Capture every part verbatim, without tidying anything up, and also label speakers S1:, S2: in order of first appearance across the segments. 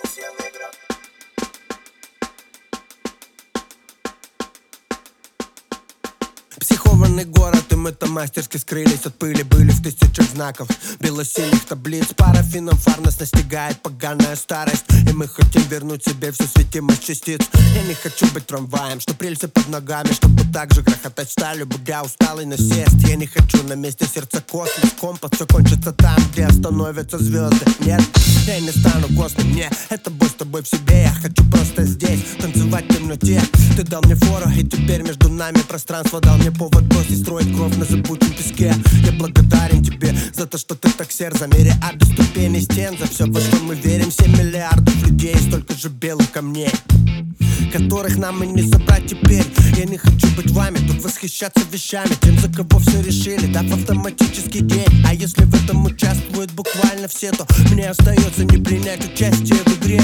S1: Психованный город, и мы там мастерски скрылись от пыли. Были в тысячах знаков, белосиних таблиц. Парафином фар нас настигает поганая старость, и мы хотим вернуть себе всю светимость частиц. Я не хочу быть трамваем, что рельсы под ногами, чтобы так же грохотать сталью, будя усталый насест. Я не хочу на месте сердца космос, компас, все кончится там, где остановятся звезды. Нет, я не стану костным, не, это бой с тобой в себе. Я хочу просто здесь танцевать в темноте. Ты дал мне фору, и теперь между нами пространство. Дал мне повод бросить строить кровь на забытом песке. Я благодарен тебе за то, что ты так сердце мириады до ступеней стен. За все, во что мы верим, семь миллиардов людей, столько же белых камней, которых нам и не собрать теперь. Я не хочу быть вами, тут восхищаться вещами, тем, за кого все решили, дав автоматический день. А если в этом участвуют буквально все, то мне остается не принять участие в игре.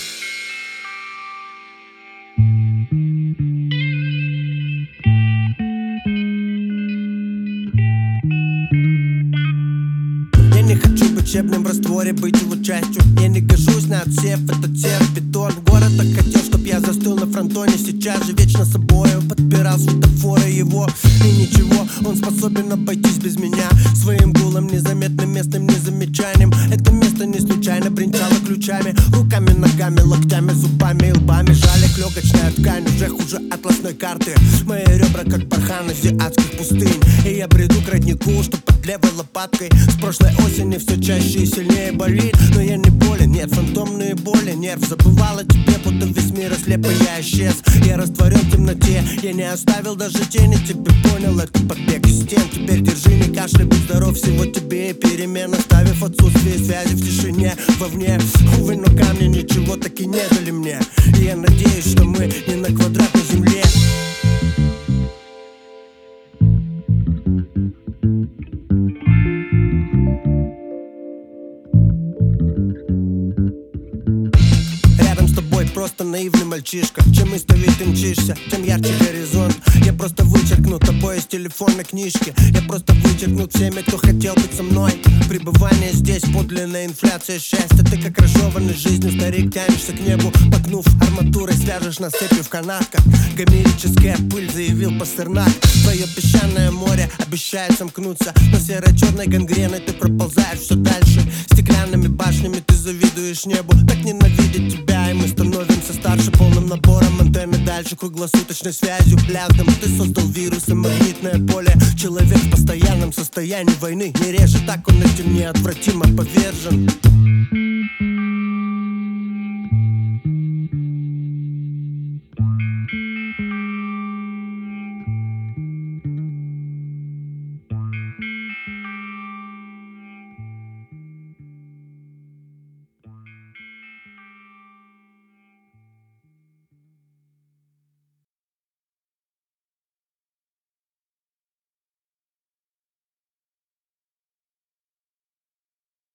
S1: Я не хочу быть щебнем в растворе, быть его частью. Я не гожусь на отсев, этот серый бетон. Город так хотел, чтоб я застыл на фронтоне. Сейчас же вечно собою подпирал светофоры его. И ничего, он способен обойтись без меня, своим гулом, незаметным местным незамечанием. Это место не случайно бренчало ключами, руками, ногами, локтями, зубами и лбами. Жалик, легочная ткань уже хуже атласной карты. Мои ребра как барханы азиатских пустынь, и я бреду к роднику, что под левой лопаткой. С прошлой осени все чаще и сильнее болит, но я не болен, нет, фантомные боли, нерв. Забывал о тебе, будто весь мир ослеп, и я исчез. Я растворен в темноте, я не оставил даже тени. Тебе понял, это побег из стен. Теперь держи, не кашляй, будь здоров, всего тебе и перемен. Оставив отсутствие связи в тишине, вовне. Увы, но камни ничего так и не дали мне, и я надеюсь, что мы не на квадратной земле. Просто наивный мальчишка. Чем истовей ты мчишься, тем ярче горизонт. Я просто вычеркну тобой из телефонной книжки. Я просто вычеркну всеми, кто хотел быть со мной. Пребывание здесь подлинная инфляция счастья. Ты как разжеванный жизнью старик, тянешься к небу, погнув арматурой, свяжешь нас цепью в канатках. Гомерическая пыль, заявил Пастернак. Твое песчаное море обещает сомкнуться, но серо-черной гангреной ты проползаешь все дальше. Стеклянными башнями ты завидуешь небу. Так ненавидит тебя, и мы становимся старше, полным набором антенны дальше, круглосуточной связью, пляжным. Ты создал вирус и магнитное поле. Человек в постоянном состоянии войны, не реже так он этим неотвратимо повержен.